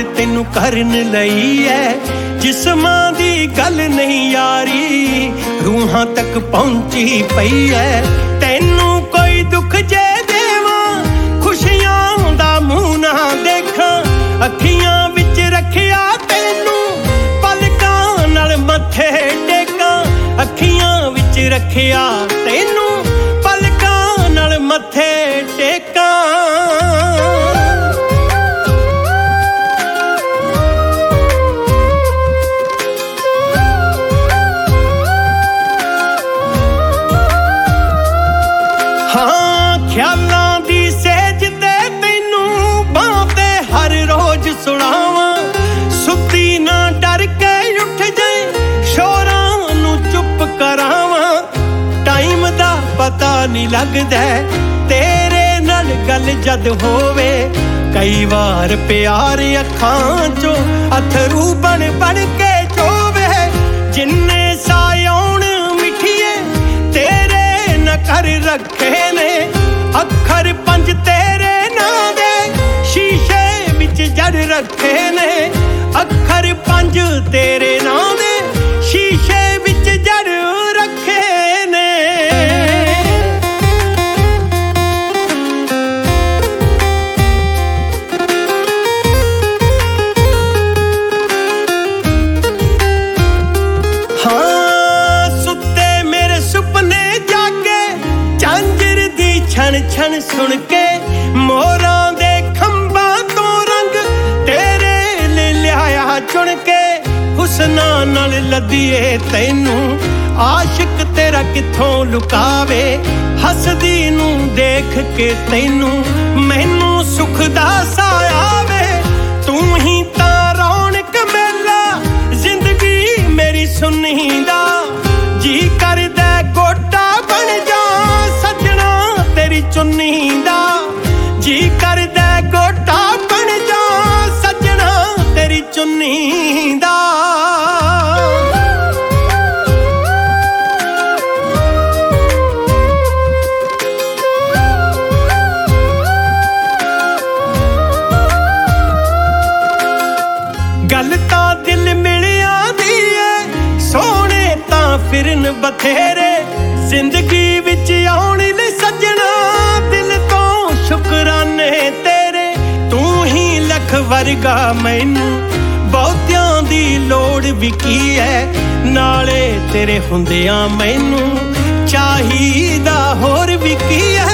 ਤੈਨੂੰ ਕਰਨ ਲਈ ਐ ਜਿਸਮਾਂ ਦੀ ਗੱਲ ਨਹੀਂ ਯਾਰੀ ਰੂਹਾਂ ਤੱਕ ਪਹੁੰਚੀ ਪਈ ਐ ਤੈਨੂੰ ਕੋਈ ਦੁੱਖ ਜੇ ਦੇਵਾਂ ਖੁਸ਼ੀਆਂ ਦਾ ਮੂੰਹ ਨਾ ਦੇਖਾਂ ਅੱਖੀਆਂ ਵਿੱਚ ਰੱਖਿਆ ਤੈਨੂੰ ਪਲਕਾਂ ਨਾਲ ਮੱਥੇ ਟੇਕਾਂ ਅੱਖੀਆਂ ਵਿੱਚ ਰੱਖਿਆ ਤੈਨੂੰ ਪਲਕਾਂ ਨਾਲ ਮੱਥੇ ਟੇਕਾਂ ਖਿਆਲਾਂ ਦੀ ਸੇਜ ਤੇ ਤੈਨੂੰ ਬਾਂਹ ਤੇ ਹਰ ਰੋਜ਼ ਸੁਣਾਵਾਂ ਸੁੱਤੀ ਨਾ ਡਰ ਕੇ ਉੱਠ ਜਾਏ ਸ਼ੋਰਾਂ ਨੂੰ ਚੁੱਪ ਕਰਾਵਾਂ ਟਾਈਮ ਦਾ ਪਤਾ ਨਹੀਂ ਲੱਗਦਾ ਤੇਰੇ ਨਾਲ ਗੱਲ ਜਦ ਹੋਵੇ ਕਈ ਵਾਰ ਪਿਆਰ ਅੱਖਾਂ ਚੋਂ ਅਥਰੂ ਬਣ ਬਣ ਕੇ ਚੋਵੇ ਜਿੰਨੇ ਸਾਇਉਣ ਮਿੱਠੀਏ ਤੇਰੇ ਨਾ ਕਰ ਰੱਖੇ ਨੇ ਅੱਖਰ ਪੰਜ ਤੇਰੇ ਨਾਂ ਦੇ ਸ਼ੀਸ਼ੇ ਵਿੱਚ ਜੜ ਰੱਖੇ ਨੇ ਅੱਖਰ ਪੰਜ ਤੇਰੇ ਨਾਂ ਦੇ ਸ਼ੀਸ਼ੇ ਵਿੱਚ ਜੜ ਰੱਖੇ ਨੇ ਹਾਂ ਸੁੱਤੇ ਮੇਰੇ ਸੁਪਨੇ ਜਾਗੇ ਝਾਂਜਰ ਦੀ ਛਣ ਛਣ ਸੁਣ ਕੇ ਮੋਰਾਂ ਦੇ ਖੰਭਾਂ ਤੋਂ ਰੰਗ ਤੇਰੇ ਲੈ ਲਿਆਇਆ ਚੁਣ ਕੇ ਹੁਸਨਾਂ ਨਾਲ ਲੱਦੀਏ ਤੈਨੂੰ ਆਸ਼ਿਕ ਤੇਰਾ ਕਿੱਥੋਂ ਲੁਕਾਵੇ ਹੱਸਦੀ ਨੂੰ ਦੇਖ ਕੇ ਤੈਨੂੰ ਮੈਨੂੰ ਸੁੱਖ ਦਾ ਸਾਇਆ ਵੇ ਤੂੰ ਹੀ ਤਾਂ ਰੌਣਕ ਮੇਲਾ ਜ਼ਿੰਦਗੀ ਮੇਰੀ ਸੁਣੀ ਦਾ ਜੀ ਕਰਦਾ ਗੋਟਾ ਬਣ ਜਾ ਸੱਜਣਾ ਤੇਰੀ ਚੁੰਨੀ ਦਾ ਜੀ ਕਰਦਾ ਗੋਟਾ ਬਣ ਜਾ ਸੱਜਣਾ ਤੇਰੀ ਚੁੰਨੀ ਦਾ ਗੱਲ ਤਾਂ ਦਿਲ ਮਿਲਿਆ ਦੀ ਏ ਸੋਹਣੇ ਤਾਂ ਫਿਰਨ ਬਥੇਰੇ ਜ਼ਿੰਦਗੀ ਵਿੱਚ ਆਉਣ ਲਈ ਸੱਜਣਾ ਦਿਲ ਤੋਂ ਸ਼ੁਕਰਾਨੇ ਤੇਰੇ ਤੂੰ ਹੀ ਲੱਖ ਵਰਗਾ ਮੈਨੂੰ ਬਹੁਤਿਆਂ ਦੀ ਲੋੜ ਵੀ ਕੀ ਐ ਨਾਲੇ ਤੇਰੇ ਹੁੰਦਿਆਂ ਮੈਨੂੰ ਚਾਹੀਦਾ ਹੋਰ ਵੀ ਕੀ ਐ